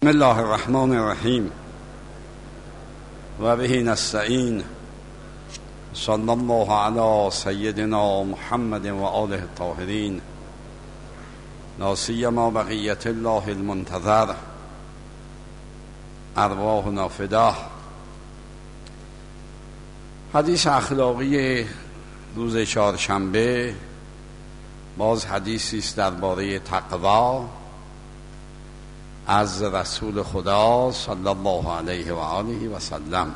بسم الله الرحمن الرحیم و به نستعین. صلی الله علی سیدنا محمد و آله الطاهرین، لا سیما بقیت الله المنتظر، ارواحنا فداه. حدیث اخلاقی روز چهارشنبه باز حدیثی است درباره تقوا از رسول خدا صلی الله علیه و آله و سلم.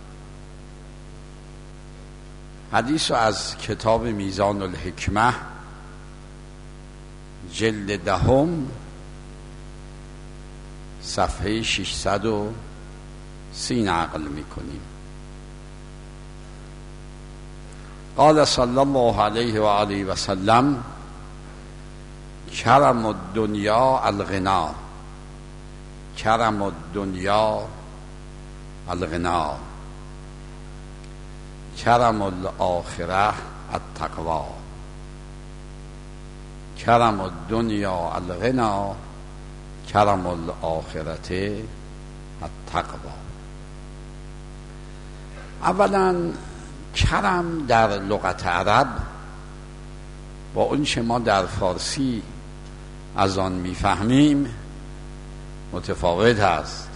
حدیث از کتاب میزان الحکمه جلد 10 صفحه 630 نقل میکنیم. قال صلی الله علیه و آله و سلم: کرم الدنیا الغنا، کرم الدنیا الغنا، کرم الاخره التقوا، کرم الدنیا الغنا، کرم الاخرته التقوا. اولا کرم در لغت عرب با اون چه ما در فارسی از آن میفهمیم متفاوت است.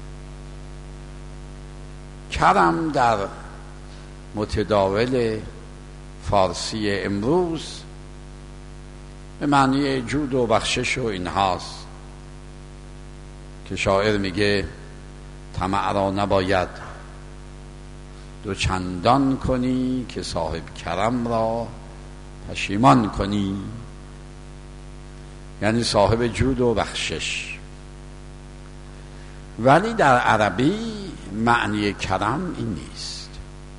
کرم در متداول فارسی امروز به معنی جود و بخشش و اینهاست که شاعر میگه طمع را نباید دو چندان کنی که صاحب کرم را پشیمان کنی، یعنی صاحب جود و بخشش. ولی در عربی معنی کرم این نیست.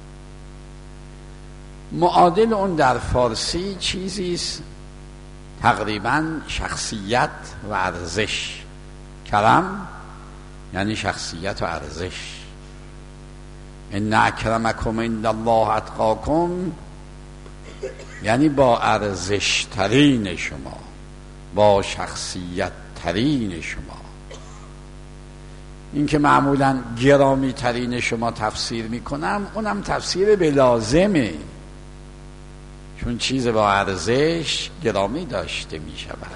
معادل اون در فارسی چیزی است تقریبا شخصیت و ارزش. کرم یعنی شخصیت و ارزش. ان اکرمکم عند الله اتقاکم، یعنی با ارزش ترین شما، با شخصیت ترین شما. این که معمولا گرامی ترین شما تفسیر میکنم، اونم تفسیر بلازمه، چون چیز با ارزش گرامی داشته میشود.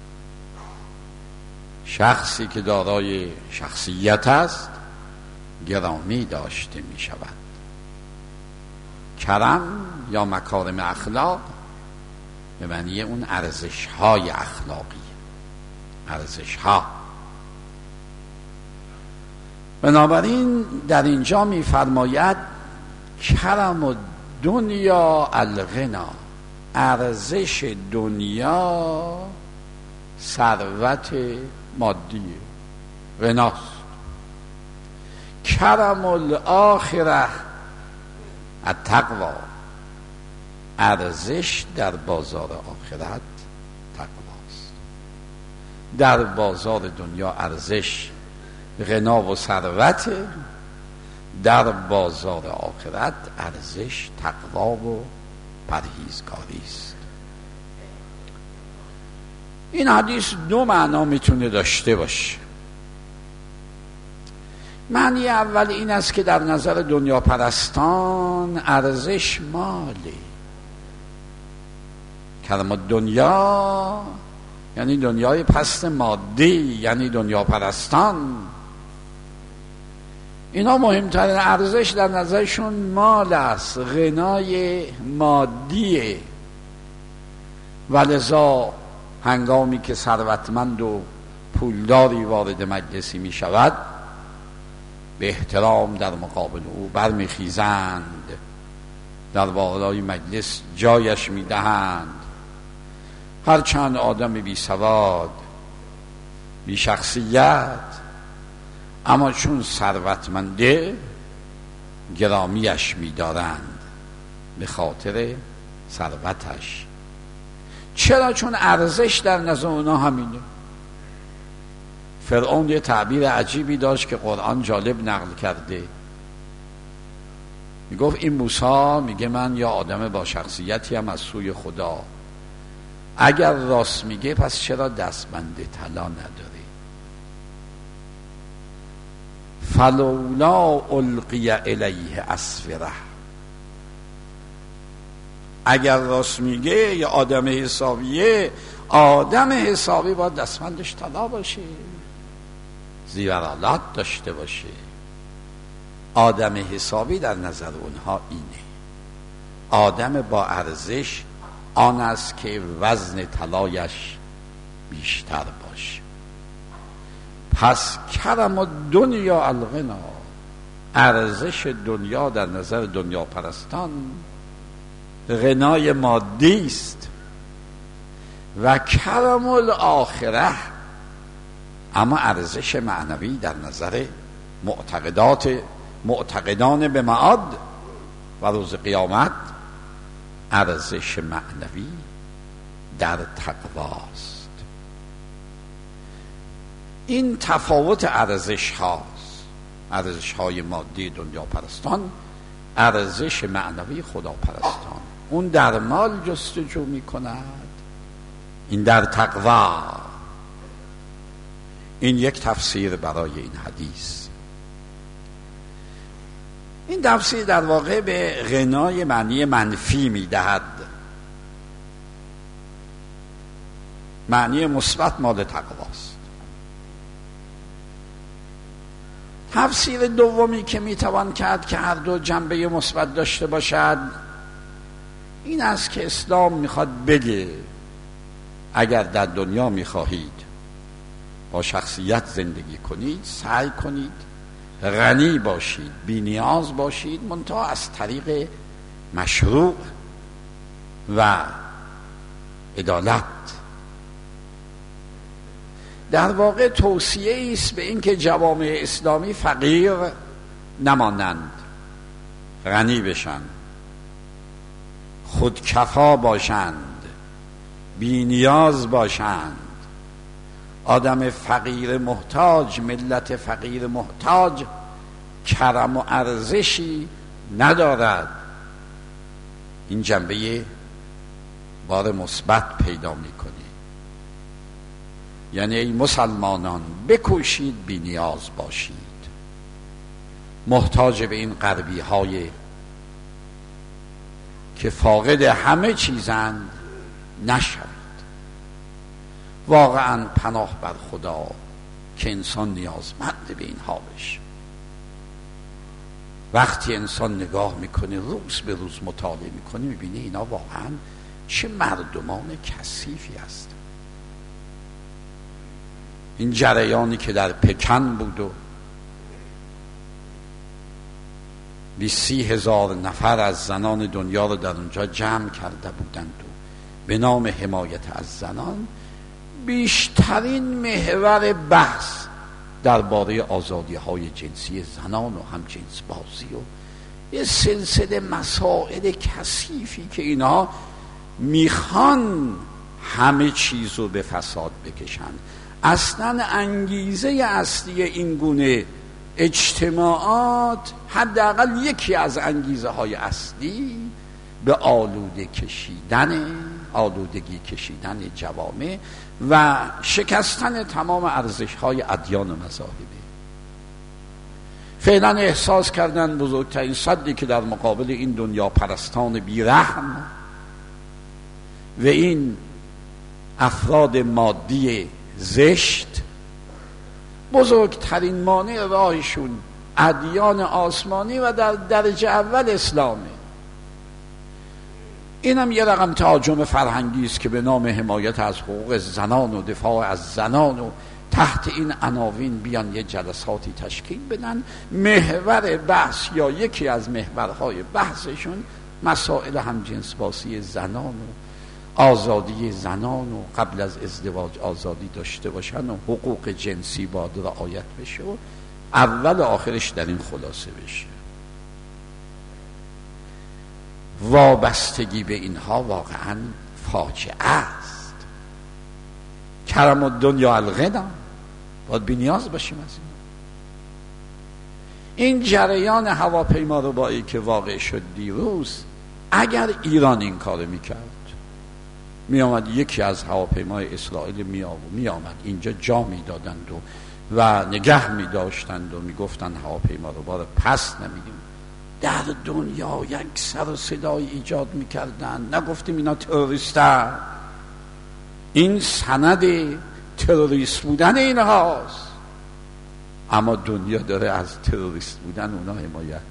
شخصی که دارای شخصیت است گرامی داشته میشود. کرم یا مکارم اخلاق به معنی اون ارزش های اخلاقی، ارزش ها. بنابراین در اینجا می‌فرماید کرم الدنیا الغنا، ارزش دنیا ثروت مادی غناست. کرم الاخره التقوا، ارزش در بازار آخرت تقواست. در بازار دنیا ارزش غنا و ثروت، در بازار آخرت ارزش تقوا و پرهیزگاری است. این حدیث دو معنا میتونه داشته باشه. معنی اول این است که در نظر دنیا پرستان ارزش ماله. کلمه دنیا یعنی دنیای پست مادی، یعنی دنیا پرستان. اینا مهمترین ارزش در نظرشون مال است، غنای مادیه. ولذا هنگامی که ثروتمند و پولداری وارد مجلسی می شود به احترام در مقابل او برمیخیزند، در بالای مجلس جایش می دهند. هرچند آدم بی سواد بی شخصیت، اما چون ثروتمنده گرامیش می‌دارند به خاطر ثروتش. چرا؟ چون ارزش در نظر اونا همینه. فرعون یه تعبیر عجیبی داشت که قرآن جالب نقل کرده. میگفت این موسی میگه من یا آدم با شخصیتی هم از سوی خدا، اگر راست میگه پس چرا دستبند طلا نداره؟ فلولا القی الیه اسوره. اگر راست میگه یا آدم حسابیه، آدم حسابی باید دستمندش طلا باشه، زیورالات داشته باشه. آدم حسابی در نظر اونها اینه. آدم با ارزش آن است که وزن طلایش بیشتر باشه. پس کرم و دنیا الغنا، ارزش دنیا در نظر دنیا پرستان غنای مادی است. و کرم الاخره، اما ارزش معنوی در نظر معتقدان به معاد و روز قیامت، ارزش معنوی در تقواست. این تفاوت ارزش هاست، ارزش های مادی دنیا پرستان، ارزش معنوی خدا پرستان. اون در مال جستجو می کند، این در تقوا. این یک تفسیر برای این حدیث. این تفسیر در واقع به غنای معنی منفی می دهد. معنی مثبت مال تقواست. تفسیر دومی که می توان کرد که هر دو جنبه مثبت داشته باشد این است که اسلام میخواد بگه اگر در دنیا میخواهید با شخصیت زندگی کنید، سعی کنید غنی باشید، بی نیاز باشید، منتها از طریق مشروع و عدالت. در واقع توصیه است به این که جوامع اسلامی فقیر نمانند، غنی بشن، خودکفا باشند، بی نیاز باشند. آدم فقیر محتاج، ملت فقیر محتاج کرم و ارزشی ندارد. این جنبه بار مثبت پیدا میکنه. یعنی ای مسلمانان بکوشید بی نیاز باشید، محتاج به این غربی های که فاقد همه چیزند نشوید. واقعا پناه بر خدا که انسان نیازمند به اینها بشه. وقتی انسان نگاه میکنه، روز به روز مطالعه میکنه، میبینه اینا واقعا چه مردمان کثیفی هستند. این جریانی که در پکن بود و 20,000 نفر از زنان دنیا رو در اونجا جمع کرده بودند و به نام حمایت از زنان بیشترین محور بحث درباره آزادی‌های جنسی زنان و هم جنس بازی و یه سلسله مسائل کثیفی که اینا میخوان همه چیز رو به فساد بکشن. اصلا انگیزه اصلی این گونه اجتماعات، حداقل یکی از انگیزه های اصلی، به آلودگی کشیدن جوامع و شکستن تمام ارزش های ادیان و مذاهبه. فعلا احساس کردن بزرگترین سدی که در مقابل این دنیا پرستان بیرحم و این افراد مادی زشت، بزرگترین مانع راهشون ادیان آسمانی و در درجه اول اسلامه. اینم یه رقم تهاجم فرهنگی است که به نام حمایت از حقوق زنان و دفاع از زنان و تحت این عناوین بیان یه جلساتی تشکیل بدن. محور بحث یا یکی از محورهای بحثشون مسائل همجنسبازی زنان و آزادی زنان و قبل از ازدواج آزادی داشته باشن و حقوق جنسی باید رعایت بشه و اول آخرش در این خلاصه بشه. وابستگی به اینها واقعا فاجعه است. کرم الدنیا الغنا، باید بی نیاز باشیم از این جریان هواپیما ربایی که واقع شد دیروز. اگر ایران این کار میکرد، می آمد یکی از هواپیمای اسرائیل می آمد اینجا جا می دادند و و نگه می داشتند و می گفتند هواپیما رو بار پس نمیدیم. در دنیا یک سر و صدای ایجاد می کردن، نگفتیم اینا تروریستن، این سند تروریست بودن اینهاست، اما دنیا داره از تروریست بودن اونا حمایت.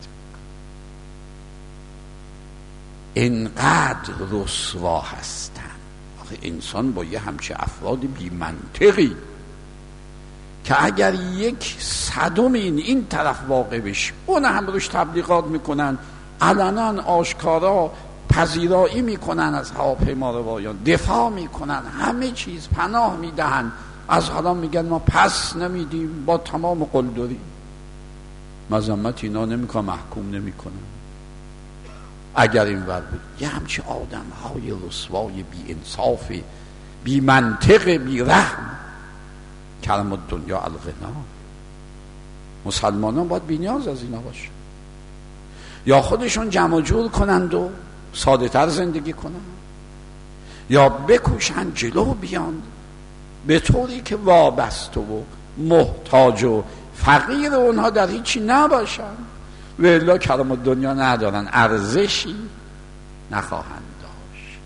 اینقدر رسوا هستن. آخه انسان با یه همچه افراد بی منطقی که اگر 1/100 این طرف واقع بشه، اون هم روش تبلیغات میکنن، علنا آشکارا پذیرایی میکنن از هواپیما روایان، دفاع میکنن، همه چیز پناه میدهن، از حالا میگن ما پس نمیدیم، با تمام قلدری مذمت اینا نمیکنن، محکوم نمیکنن. اگر این ور بود یه همچه آدم های رسوای بی انصاف، بی منطق، بی رحم، کرم الدنیا الغنا. مسلمانان باید بی نیاز از اینا باشه، یا خودشون جمع جور کنند و ساده تر زندگی کنند، یا بکوشند جلو بیان به طوری که وابسته و محتاج و فقیر اونها در هیچی نباشن، و الا کرم الدنیا ندارن، ارزشی نخواهند داشت.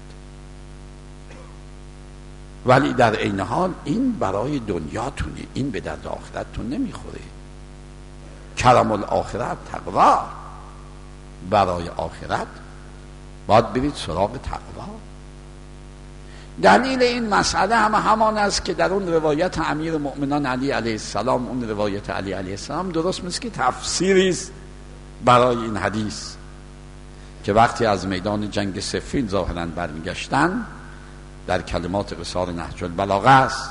ولی در این حال این برای دنیاتونه، این به درد آخرتتون نمیخوره. کرم الاخرت تقوا، برای آخرت باید برید سراغ تقوا. دلیل این مسئله همان است که در اون روایت امیر مؤمنان علی علیه السلام، اون روایت علی علیه السلام درست مثل که تفسیری است برای این حدیث، که وقتی از میدان جنگ صفین ظاهراً برمیگشتن، در کلمات قصار نهج البلاغه است،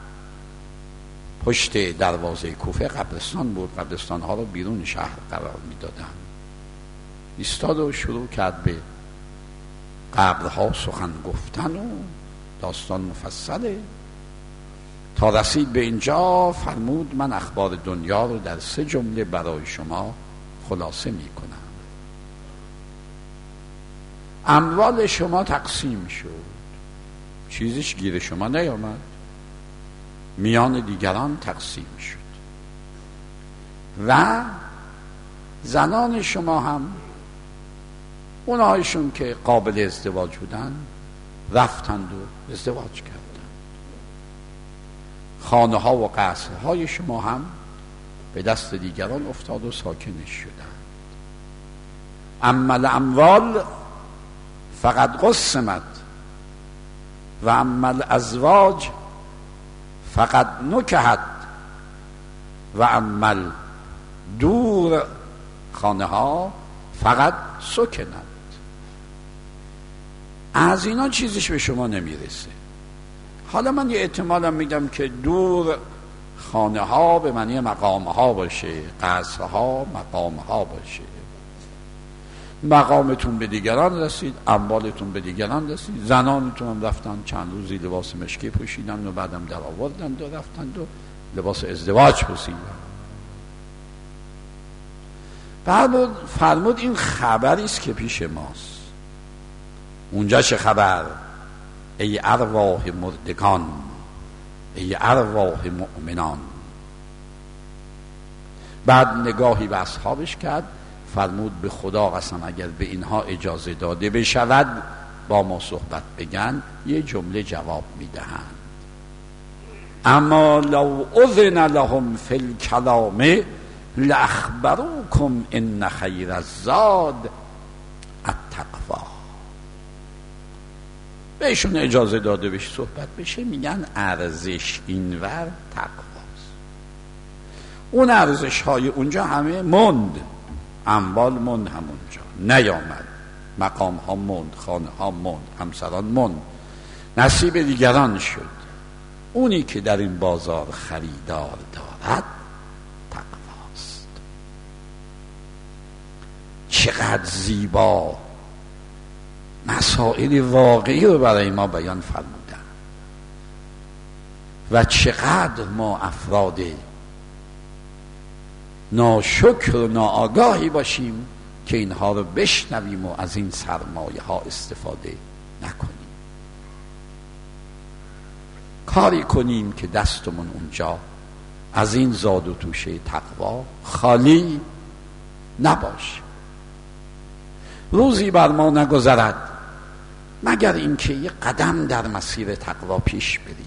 پشت دروازه کوفه قبرستان بود، قبرستان ها رو بیرون شهر قرار میدادن. ایستاد و شروع کرد به قبرها سخن گفتن و داستان مفصله، تا رسید به اینجا فرمود من اخبار دنیا رو در 3 جمله برای شما خلاصه می کنم. اموال شما تقسیم شد، چیزیش گیر شما نیامد، میان دیگران تقسیم شد، و زنان شما هم اونهایشون که قابل ازدواج بودن رفتند و ازدواج کردند. خانه ها و قصر های شما هم به دست دیگران افتاد و ساکنش شدند. اما الاموال فقط قسمت و اما الازواج فقط نکحت و اما دور خانه ها فقط سکنت. از اینا چیزش به شما نمیرسه. حالا من یه احتمالم میگم که دور خانه ها به معنی مقام ها باشه، قصر ها مقام ها باشه. مقامتون به دیگران رسید، اموالتون به دیگران رسید، زنانتون هم رفتن چند روزی لباس مشکی پوشیدن و بعدم در آوردن و رفتن و لباس ازدواج پوشیدن. فرمود این خبری است که پیش ماست. اونجا چه خبر؟ ای ارواح مردگان، ای ارواح مؤمنان. بعد نگاهی به اصحابش کرد، فرمود به خدا قسم اگر به اینها اجازه داده بشود با ما صحبت بگن، یه جمله جواب میدهند. اما لو اذن لهم فی الکلام لاخبروکم ان خیر الزاد التقوا. بهشون اجازه داده بشه صحبت بشه، میگن ارزش اینور تقواست. اون ارزش های اونجا همه مند، اموال مند، همونجا نیامد، مقام ها مند، خانه ها مند، همسران مند، نصیب دیگران شد. اونی که در این بازار خریدار دارد تقواست. چقدر زیبا مسائل واقعی رو برای ما بیان فرمودن و چقدر ما افراد ناشکر و ناآگاهی باشیم که اینها رو بشنویم و از این سرمایه ها استفاده نکنیم. کاری کنیم که دستمون اونجا از این زاد و توشه تقوا خالی نباش. روزی بر ما نگذرد مگر اینکه یه قدم در مسیر تقوا پیش بریم.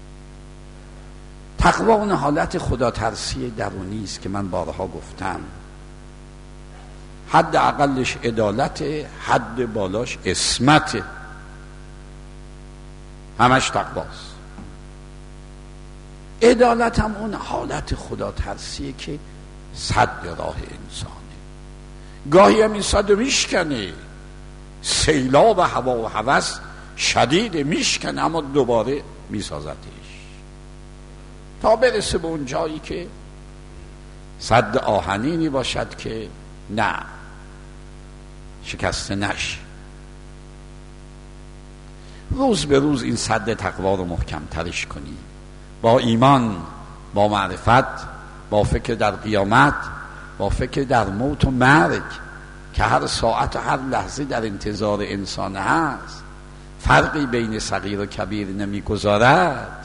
تقوا اون حالت خدا ترسی درونی است که من بارها گفتم، حد اقلش عدالت، حد بالاش عصمت، همش تقواست. عدالت هم اون حالت خدا ترسیه که صد راه انسانه، گاهی هم این صد میشکنه، سیلاب هوا و هوس شدید میشکنه اما دوباره میسازتش تا برسه به اون جایی که صد آهنینی باشد که نه شکسته نشه. روز به روز این صد تقوا رو محکم ترش کنی، با ایمان، با معرفت، با فکر در قیامت، با فکر در موت و مرگ که هر ساعت و هر لحظه در انتظار انسان هست، فرقی بین صغیر و کبیر نمیگذارد.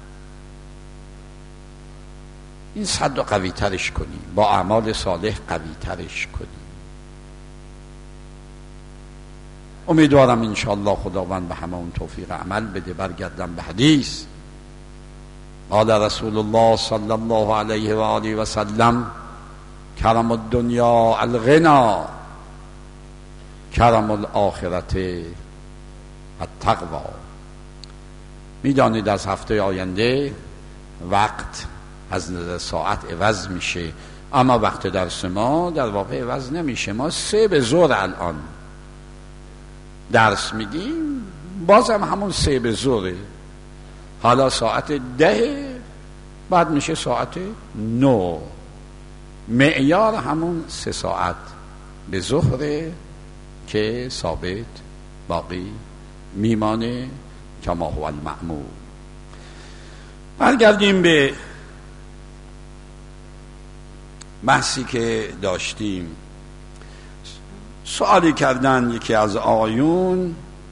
این صد رو قوی ترش کنی، با اعمال صالح قوی ترش کنی. امیدوارم انشاءالله خداوند به همه اون توفیق عمل بده. برگردم به حدیث. قال رسول الله صلی الله علیه و آله و سلم: کرم الدنیا الغنا، کرم الاخرت التقوا. میدانید از هفته آینده وقت از نظر ساعت عوض میشه، اما وقت درس ما در واقع عوض نمیشه. ما 3 به ظهر الان درس میدیم، بازم همون 3 به ظهره. حالا ساعت 10 بعد میشه ساعت 9. معیار همون 3 ساعت به ظهره که ثابت باقی میمانه کما هو المعمول. برگردیم به بحثی که داشتیم. سوالی کردن یکی از آقایون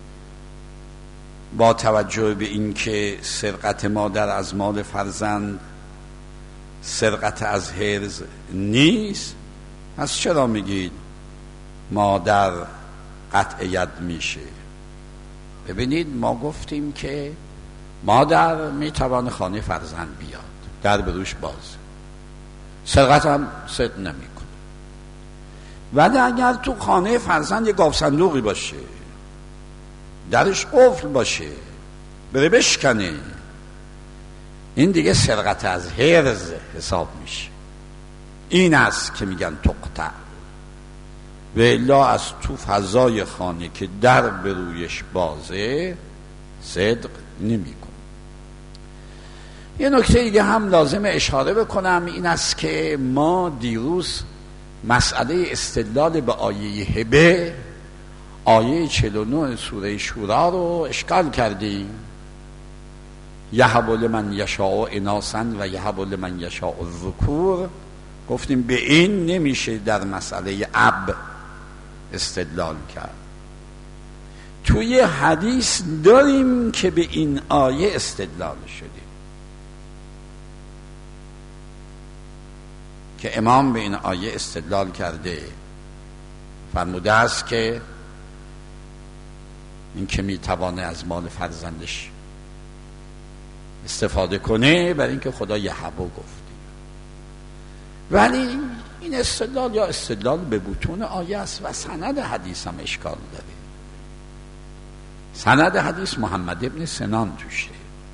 با توجه به اینکه سرقت مادر از مال فرزند سرقت از حرز نیست، پس چرا میگید مادر قطع ید میشه؟ ببینید، ما گفتیم که مادر میتوانه خانه فرزند بیاد، در بروش باز، سرقت هم صدق نمیکنه. ولی اگر تو خانه فرزند یه گاو صندوقی باشه، درش قفل باشه، بره بشکنه، این دیگه سرقت از حرز حساب میشه. این است که میگن تقطع. و الا از تو فضای خانه که در برویش بازه صدق نمیکنه. یه نکته دیگه هم لازم اشاره بکنم، این است که ما دیروز مسئله استدلال به آیه هبه، آیه 49 سوره شورا رو اشکال کردیم. یهب لمن یشاء اناثا و یهب لمن یشاء الذکور. گفتیم به این نمیشه در مسئله اب استدلال کرد. توی حدیث داریم که به این آیه استدلال شده، که امام به این آیه استدلال کرده، فرموده است که این که میتوانه از مال فرزندش استفاده کنه برای اینکه خدا یهبو گفته. ولی این استدلال یا استدلال به بطون آیه است و سند حدیث هم اشکال داره. سند حدیث محمد ابن سنان توشه.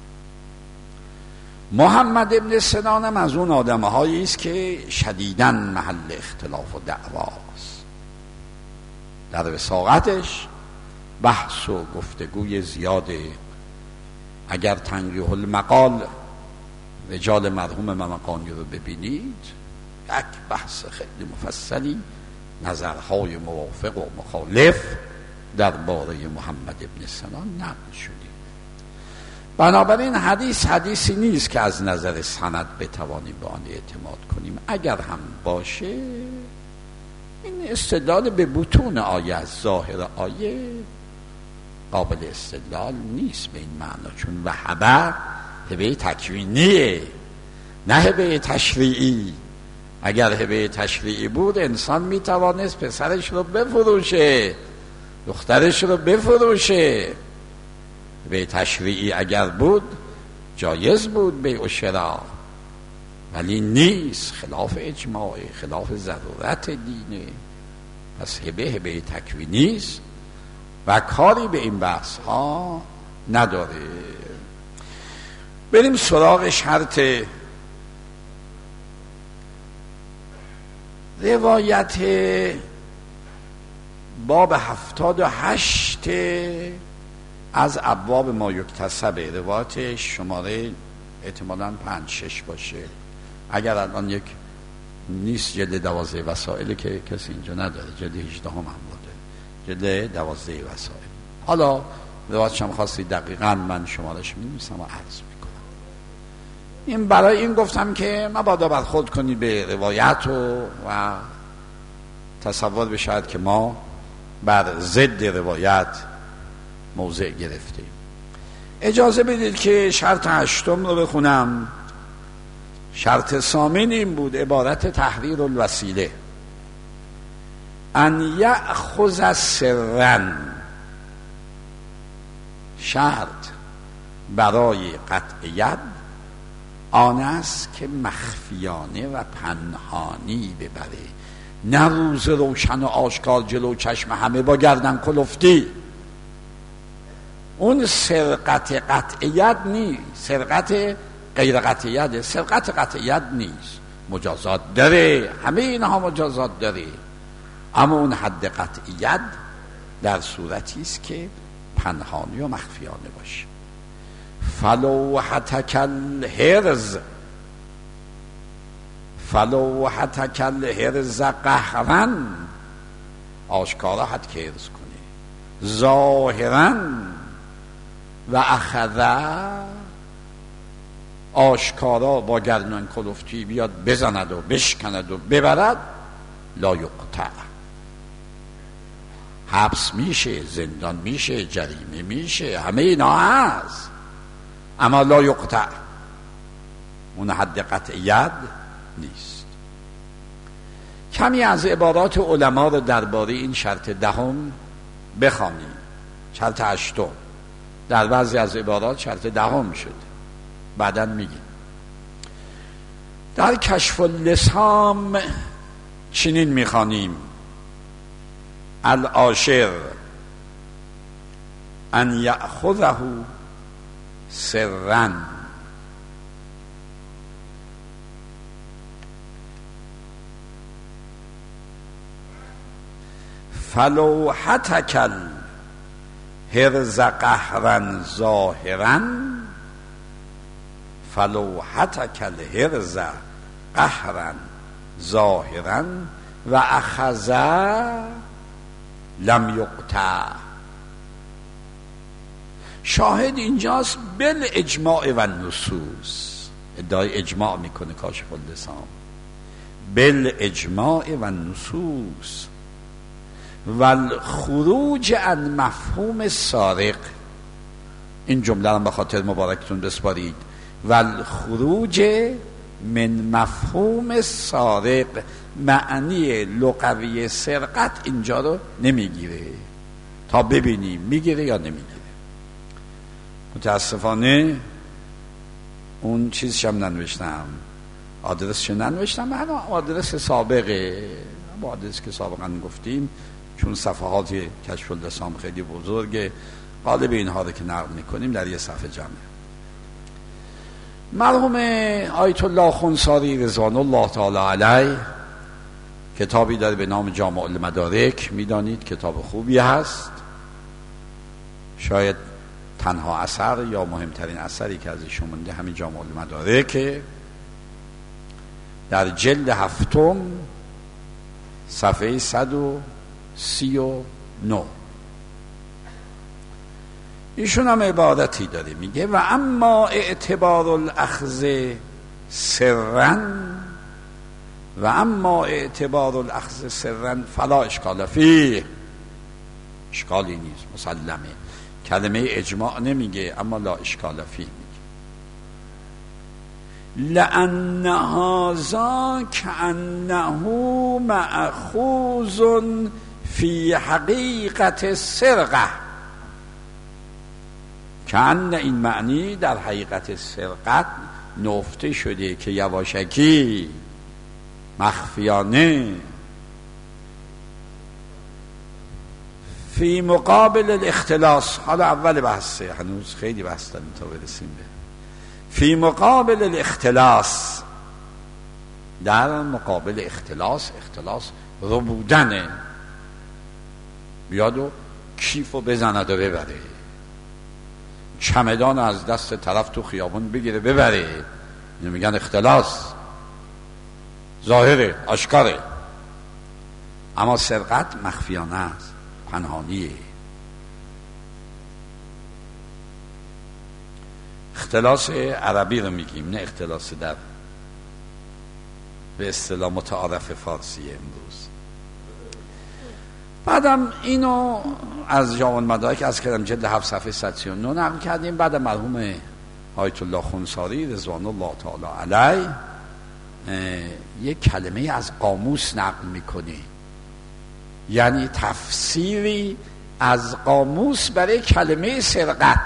محمد ابن سنان هم از اون آدم هایی است که شدیداً محل اختلاف و دعواست. در وثاقتش بحث و گفتگوی زیاده. اگر تنقیح المقال رجال مرحوم ممقانی رو ببینید، یک بحث خیلی مفصلی، نظرهای موافق و مخالف درباره محمد ابن سنان نقل شده. بنابراین حدیثی نیست که از نظر سند بتوانیم به آن اعتماد کنیم. اگر هم باشه، این استدلال به بطون آیه از ظاهر آیه قابل استدلال نیست به این معنا، چون وهبه هبه تکوینیه نه هبه تشریعی. اگر هبه تشریعی بود انسان میتوانست پسرش رو بفروشه، دخترش رو بفروشه. هبه تشریعی اگر بود جایز بود بیع و شراء، ولی نیست، خلاف اجماع، خلاف ضرورت دینه. پس هبه تکوینی است و کاری به این بحث ها نداره. بریم سراغ شرط روایت باب 78 از ابواب ما یکتسبه. روایت شماره احتمالاً 5-6 باشه، اگر الان یک نیست. جلد 12 وسائل که کسی اینجا نداره، جلد 18 هم بوده، جلد 12 وسائل. حالا روایتش هم خواستی دقیقاً من شمارش می‌نویسم و عرض میکنم. این برای این گفتم که مبادا برخورد کنید به روایت و تصور بشود که ما بر ضد روایت موضع گرفتیم. اجازه بدید که شرط 8 رو بخونم. شرط ثامن این بود، عبارت تحریر الوسیله، ان یأخذ سرا. شرط برای قطع ید آن است که مخفیانه و پنهانی ببره، نه روز روشن و آشکار جلو چشم همه با گردن کلفتی. اون سرقت قطع ید نیست، سرقت غیر قطع ید. سرقت قطع ید نیست، مجازات داره، همه اینها مجازات داره، اما اون حد قطع ید در صورتی است که پنهانی و مخفیانه باشه. فلو حتک الهرز، فلو حتک الهرز قهرا، آشکارا حد که هرز کنه، ظاهرا و اخذا، آشکارا با گردن کلفتی بیاد بزند و بشکند و ببرد، لا یقطع، حبس میشه، زندان میشه، جریمه میشه، همه اینا هست، اما لا یقطع، اون حد قطع ید نیست. کمی از عبارات علما رو درباره این شرط 10 بخوانیم. شرط 8 در بعضی از عبارات شرط 10 شده، بعداً میگیم. در کشف اللسام چنین میخوانیم: العاشر ان یأخذه سرا، فلو حتک الهرز قهرا ظاهرا، فلو حتک الهرز قهرا ظاهرا و اخذ لم یقطع. شاهد اینجاست بالاجماع و النصوص، ادعای اجماع میکنه کاشف اللسان، بالاجماع و النصوص و الخروج عن مفهوم سارق. این جمله رو به خاطر مبارکتون بسپارید. و الخروج من مفهوم سارق، معنی لغوی سرقت اینجا رو نمیگیره، تا ببینیم میگیره یا نمیگیره. متاسفانه اون چیزش هم ننوشتم، آدرسش ننوشتم، من آدرس سابقه، با آدرس که سابقا گفتیم، چون صفحات کشف اللسان خیلی بزرگه، غالب اینها رو که نقل میکنیم در یه صفحه جمعه. مرحوم آیت الله خنساری رضوان الله تعالی علیه کتابی داره به نام جامع المدارک. میدانید کتاب خوبی هست، شاید تنها اثر یا مهمترین اثری که از ایشون مونده همین جامع المدارک. در جلد 7 صفحه 139 ایشون هم عبارتی داره، میگه: و اما اعتبار الاخذ سرا، و اما اعتبار الاخذ سرا فلا اشکال فیه، اشکالی نیست، مسلمه. کلمه اجماع نمیگه، اما لا اشکال فیه میگه. لأن هذا كأنه مأخوذ فی حقیقت سرقه، کأن این معنی در حقیقت سرقت نفته شده که یواشکی مخفیانه فی مقابل الاختلاس. حالا اول بحثه، هنوز خیلی بحث داریم تا برسیم به فی مقابل الاختلاس. در مقابل اختلاس، اختلاس رو بودنه، بیاد و کیفو بزند و ببره، چمدان از دست طرف تو خیابون بگیره ببره، اینو میگن اختلاس، ظاهره، آشکاره. اما سرقت مخفیانه است، پنهانیه. اختلاس عربی رو میگیم، نه اختلاس در به اصطلاح متعارف فارسی امروز. بعدم اینو از جامع مدارک از کردم جلد 7 صفحه 139 نقل کردیم. بعد مرحوم آیت الله خونساری رضوان الله تعالی علیه یک کلمه از قاموس نقل میکنه، یعنی تفسیری از قاموس برای کلمه سرقت.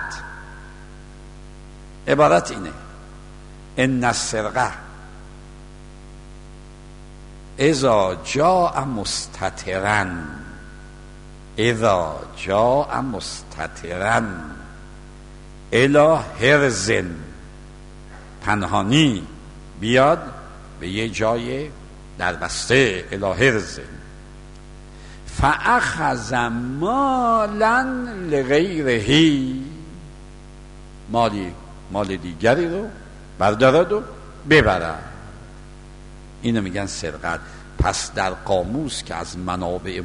عبارت اینه: ان السرقه اذا جاء مستترا، اذا جاء مستترا الی حرز، پنهانی بیاد به یه جای در بسته، الی حرز، فاخذ مالا لغیره، مال دیگری رو بردارد و ببرد. اینو میگن سرقت. پس در قاموس که از منابع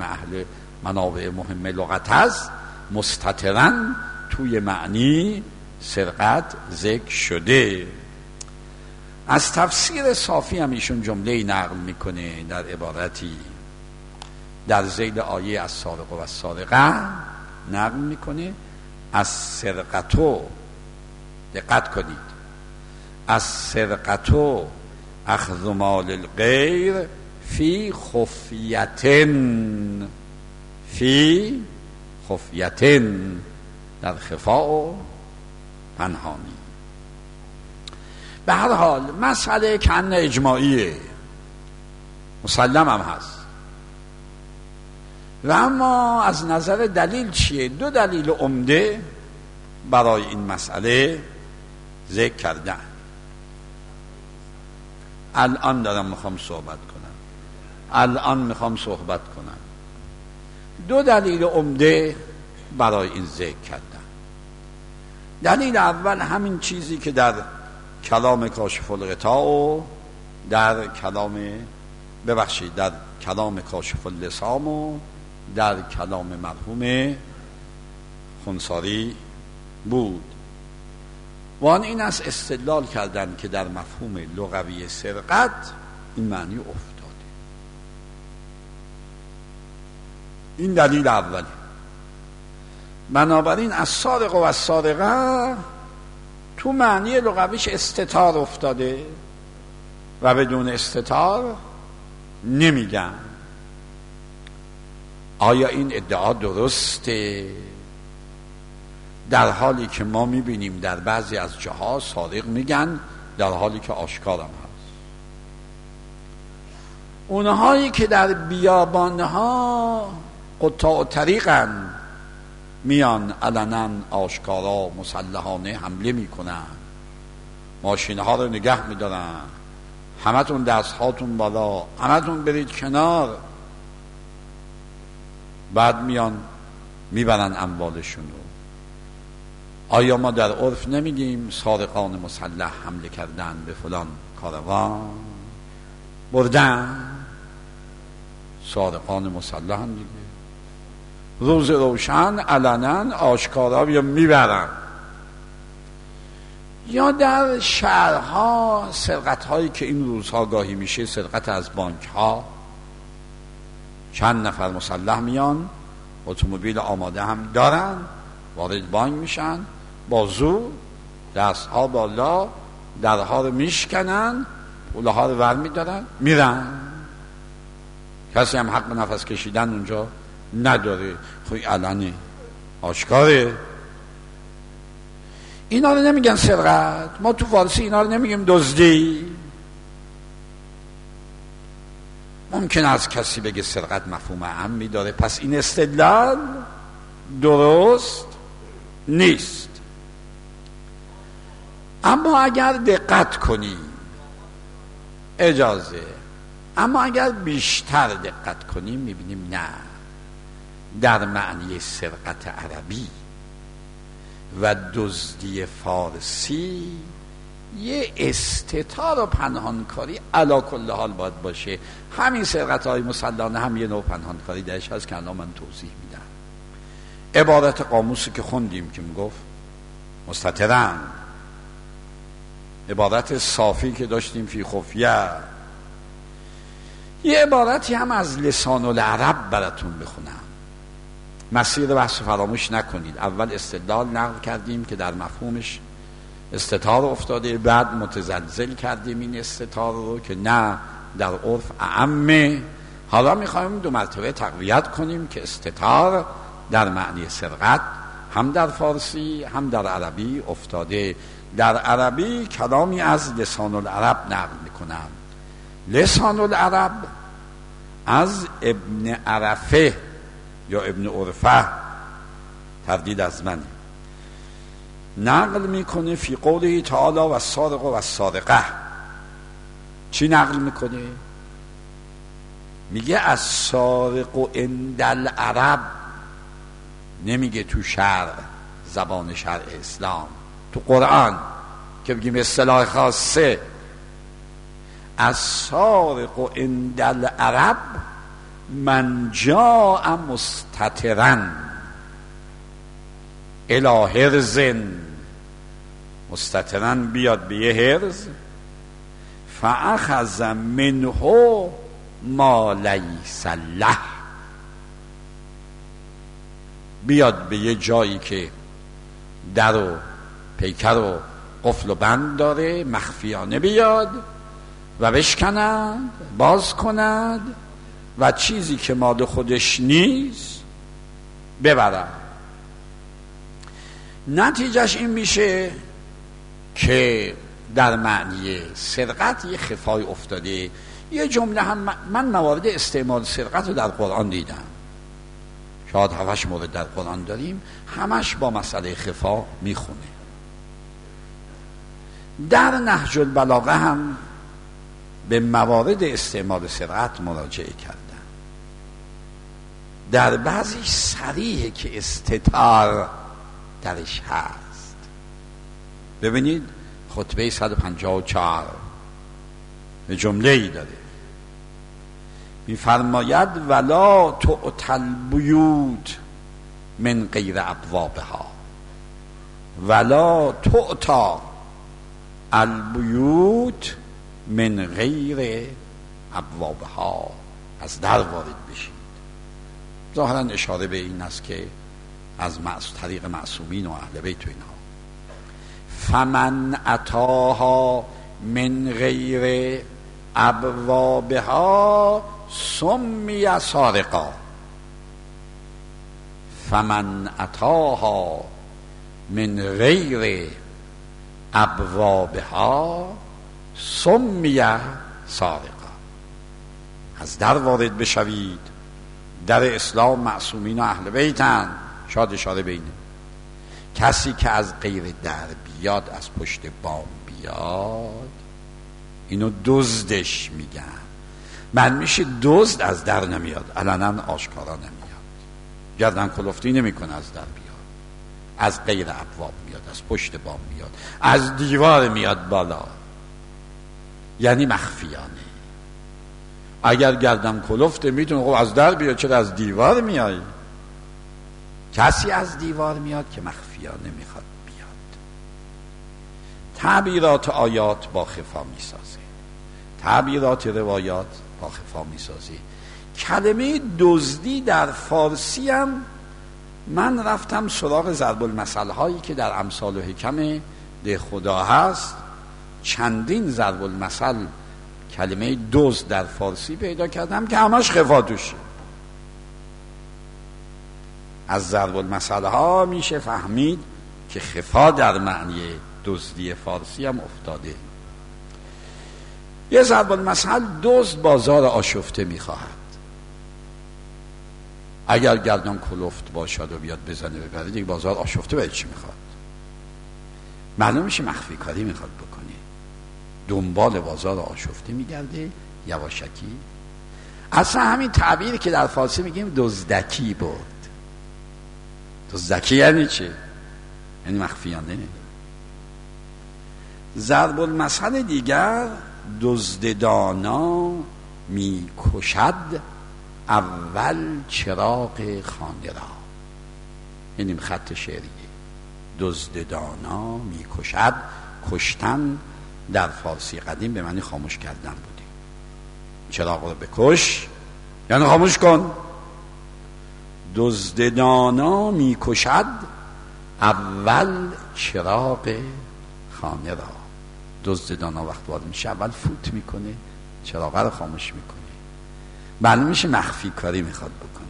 مهم لغت هست، مستترن توی معنی سرقت ذکر شده. از تفسیر صافی هم ایشون جمله نقل میکنه در عبارتی در ذیل آیه از سارق و سارقه نقل میکنه: از سرقتو، دقت کنید، از سرقتو اخذ مال الغیر فی خفیتن، فی خفیتن، در خفا و پنهانی. به هر حال مسئله کن اجماعیه، مسلم هم هست. و اما از نظر دلیل چیه؟ 2 دلیل عمده برای این مسئله ذکر کردن. الان دارم میخوام صحبت کنم. 2 دلیل عمده برای این ذکر کردن. دلیل اول همین چیزی که در کلام کاشف الغطا و در کلام کاشف اللسام و در کلام مرحوم خونساری بود. و آن این است استدلال کردن که در مفهوم لغوی سرقت این معنی افتاده. این دلیل اولی. بنابراین از سارق و از سارقه تو معنی لغویش استتار افتاده و بدون استتار نمیگن. آیا این ادعا درسته؟ در حالی که ما میبینیم در بعضی از جاها سارق میگن در حالی که آشکارم هست. اونهایی که در بیابانها قطاع طریقن میان علنا آشکارا مسلحانه حمله میکنن، ماشینها رو نگه میدارن، همتون دست هاتون بالا، همتون برید کنار، بعد میان میبرن اموالشونو. آیا ما در عرف نمیگیم سارقان مسلح حمله کردن به فلان کاروان، بردن؟ سارقان مسلح هم دیگه روز روشن علنا آشکارا بیا میبرن. یا در شهرها سرقت هایی که این روزها گاهی میشه، سرقت از بانک ها، چند نفر مسلح میان، اتومبیل آماده هم دارن، وارد بانک میشن، با زور دست ها بالا درها رو میشکنن، پوله ها رو ور میدارن میرن. کسی هم حق نفس کشیدن اونجا نداره. خب علنی آشکاره. اینا رو نمیگن سرقت. ما تو فارسی اینا رو نمیگیم دزدی. ممکن است کسی بگه سرقت مفهوم عامی داره، پس این استدلال درست نیست. اما اگر دقت کنیم، اجازه، اما اگر بیشتر دقت کنیم میبینیم نه، در معنی سرقت عربی و دزدی فارسی یه استتار و پنهانکاری علا کل حال باید باشه. همین سرقت های مسلحانه هم یه نوع پنهانکاری درش هست که الان من توضیح میدم. عبارت قاموسی که خوندیم که میگفت مستترن، عبارت صافی که داشتیم فی خفیه، یه عبارتی هم از لسان العرب براتون بخونم. مسیر بحث فراموش نکنید. اول استدلال نقل کردیم که در مفهومش استتار افتاده، بعد متزلزل کردیم این استتار رو که نه در عرف اعمه. حالا میخوایم 2 مرتبه تقویت کنیم که استتار در معنی سرقت هم در فارسی هم در عربی افتاده. در عربی کلامی از لسان العرب نقل میکنم. لسان العرب از ابن عرفه یا ابن عرفه، تردید از من، نقل میکنه فی قوله تعالی و السارق و السارقه. چی نقل میکنه؟ میگه السارق عند العرب، نمیگه تو شرع، زبان شرع اسلام، تو قرآن که بگیم اصطلاح خاصه. السارق عند العرب من جاء مستترن الی هرز، مستترن بیاد به یه هرز، فاخذ منه ما لیس له، بیاد به یه جایی که در و پیکر و قفل و بند داره، مخفیانه بیاد و بشکند، باز کند و چیزی که مال خودش نیست ببرد. نتیجهش این میشه که در معنی سرقت یه خفای افتاده. یه جمله هم من موارد استعمال سرقت رو در قرآن دیدم، شاید 7 مورد در قرآن داریم، همش با مسئله خفا میخونه. در نهج البلاغه هم به موارد استعمال سرقت مراجعه کردن. در بعضی صریحه که استتار درش هست. ببینید خطبه 154 به جمله ای داره، میفرماید ولا تؤتی البیوت من غیر ابوابها، ولا تؤتی البیوت من غیر ابوابها، از در وارد بشید. ظاهرا اشاره به این است که از طریق معصومین و اهل بیت و اینها. فمن اتاها من غیر ابوابها سمی سارقا، فمن اتاها من غیر ابوابها سمی سارقا. از در وارد بشوید. در اسلام معصومین و اهل بیتن. شاید اشاره به اینه. کسی که از غیر در بیاد، از پشت بام بیاد، اینو دزدش میگن. من میشه دزد از در نمیاد، علنا آشکارا نمیاد، گردن کلفتی نمیکنه از در بیاد، از غیر ابواب میاد، از پشت بام میاد، از دیوار میاد بالا، یعنی مخفیانه. اگر گردن کلفته میتونه خب از در بیاد، چرا از دیوار میای؟ کسی از دیوار میاد که مخفیانه میخواد بیاد. تعبیرات آیات با خفا میسازه، تعبیرات روایات با خفا میسازه. کلمه دزدی در فارسی هم من رفتم سراغ ضرب المثل هایی که در امثال و حکم ده خدا هست، چندین ضرب المثل کلمه دزد در فارسی پیدا کردم که همش خفا توشه. از ضرب المثل ها میشه فهمید که خفا در معنی دزدی فارسی هم افتاده. یه ضرب المثل دزد بازار آشفته میخواهد. اگر گردن کلفت باشد و بیاد بزنه ببره دیگه بازار آشفته باید چی میخواد؟ معلوم میشه مخفی کاری میخواد بکنه، دنبال بازار آشفته میگرده یواشکی. اصلا همین تعبیری که در فارسی میگیم دزدکی بود. دزدکی یعنی چه؟ یعنی مخفیانه. ضرب المثل دیگر دزد دانا میکشد اول چراغ خانه را. یعنی خط شعریه. دزد دانا میکشد، کشتن در فارسی قدیم به معنی خاموش کردن بوده. چراغ رو بکش یعنی خاموش کن. دزد دانا میکشد اول چراغ خانه را. دزد دانا وقت وارد میشه اول فوت میکنه، چراغ رو خاموش میکنه. معلوم میشه مخفی کاری میخواد بکنه.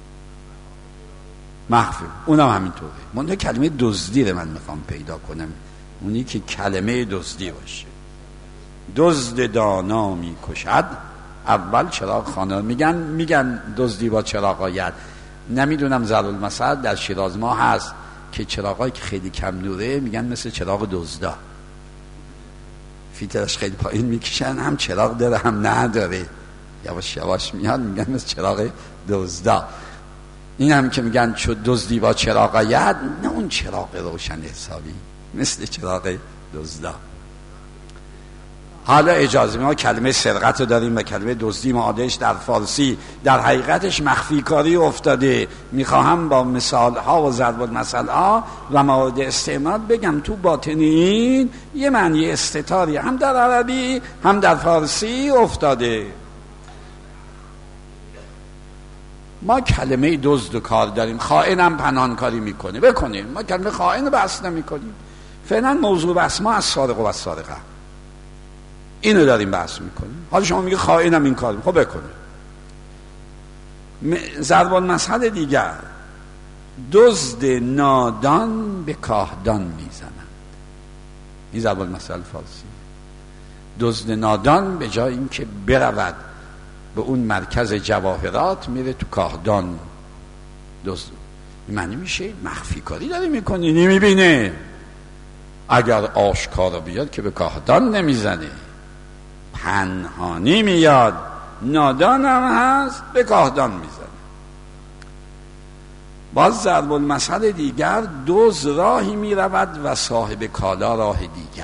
مخفی اونم همینطوره. من کلمه دزدی رو من میخوام پیدا کنم، اونی که کلمه دزدی باشه. دزد دانا میکشد اول چراغ خانه. میگن دزدی با چراغ آید. نمیدونم ضرب المثل در شیراز ما هست که چراغایی که خیلی کم نوره میگن مثل چراغ دزدا، فیلترش خیلی پایین میکشن، هم چراغ داره هم نداره، یواش یواش میاد، میگن مثل چراغ دزدا. این هم که میگن چو دزدی با چراغ آید، نه اون چراغ روشن حسابی، مثل چراغ دزدا. حالا اجازه ما کلمه سرقت رو داریم و کلمه دزدی معادلش در فارسی در حقیقتش مخفی کاری افتاده. میخواهم با مثال ها و ضرب المثل ها و موارد استعمال بگم تو باطنین یه معنی استتاری هم در عربی هم در فارسی افتاده. ما کلمه دزد و کار داریم. خائنم پنهان کاری میکنه، بکنیم. ما کلمه خائن رو بحث نمی کنیم. فعلا موضوع بحث ما از سارق و سارقه اینو داریم بحث میکنیم. حالا شما میگه خائنم این کار، خب بکنه. ضرب المثل دیگر دزد نادان به کاهدان میزنند. این ضرب المثل فارسی. دزد نادان به جای اینکه برود به اون مرکز جواهرات میره تو کاهدان. دزد معنی میشه مخفی کاری داری میکنی، نمیبینه. اگر آشکارا بیاد که به کاهدان نمیزنه، پنهانی میاد، نادان هم هست، به کاهدان میزنه. باز ضرب المثل دیگر دزد راهی میرود و صاحب کالا راه دیگر.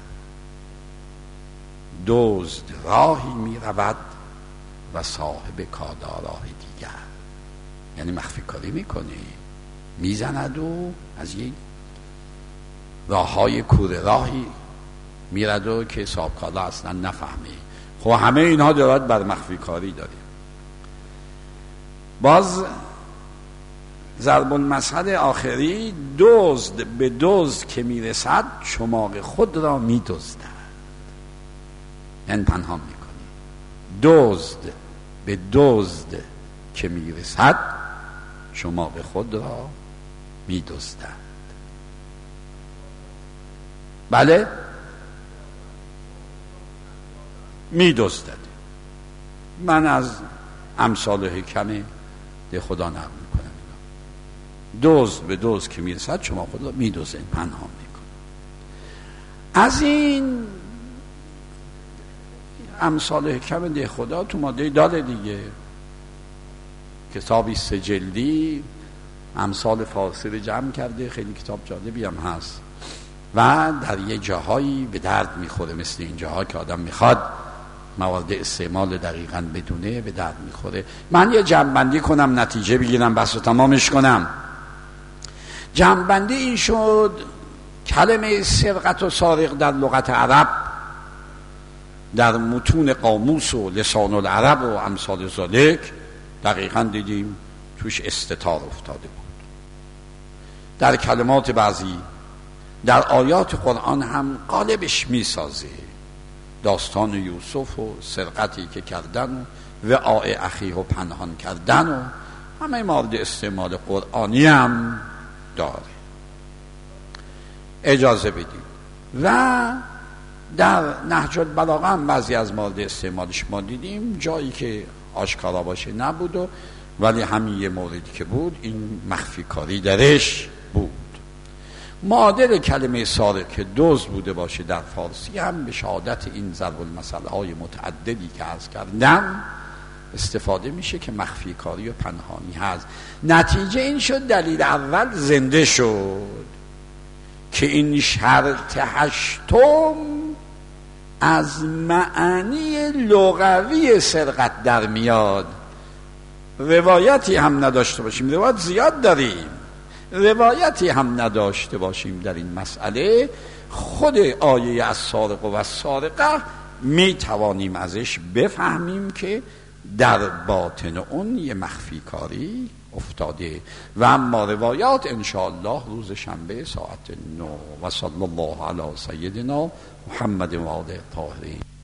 دزد راهی میرود و صاحب کالا راه دیگر، یعنی مخفی کاری میکنه، میزند و از یک راههای کوره راهی میرد و که صاحب کالا اصلا نفهمه. خب همه اینها دارد بر مخفی کاری داریم. باز ضرب المثل آخری دزد به دزد که میرسد چماق خود را میدزدد، یعنی پنهان میکنی. دزد به دزد که میرسد چماق خود را میدزدد. بله میدزدد. من از امثال حکم ده خدا نقل میکنم. دزد به دزد که میرسد شما خود را میدزدد، پنهان میکنه. از این امثال حکم ده خدا تو ماده داده دیگه، کتابی 3 جلدی امثال فارسی رو جمع کرده، خیلی کتاب جالبی هم هست و در یه جاهایی به درد میخوره. مثل این جاها که آدم میخواد موارد استعمال دقیقاً بدونه، به درد میخوره. من یه جمع‌بندی کنم، نتیجه بگیرم، بس رو تمامش کنم. جمع‌بندی این شد کلمه سرقت و سارق در لغت عرب در متون قاموس و لسان العرب و امثال ذالک دقیقاً دیدیم توش استتار افتاده بود. در کلمات بعضی در آیات قرآن هم قالبش میسازه. داستان یوسف و سرقتی که کردن و وعاء اخیه و پنهان کردن و همه مورد استعمال قرآنی هم داره. اجازه بدید. و در نهج البلاغه هم بعضی از مورد استعمالش ما دیدیم، جایی که آشکارا باشه نبود و ولی همین یه موردی که بود این مخفی کاری درش بود. معادل کلمه سارق که دزد بوده باشه در فارسی هم به شهادت این ضرب المثل های متعددی که عرض کردم استفاده میشه که مخفی کاری و پنهانی هست. نتیجه این شد دلیل اول زنده شد که این شرط هشتم از معانی لغوی سرقت در میاد. روایتی هم نداشته باشیم، روایت زیاد داریم، روایتی هم نداشته باشیم در این مسئله، خود آیه السارق و السارقه می توانیم ازش بفهمیم که در باطن اون یه مخفی کاری افتاده. و اما روایات انشاءالله روز شنبه ساعت 9. و صلی الله علی سیدنا محمد و آله الطاهرین.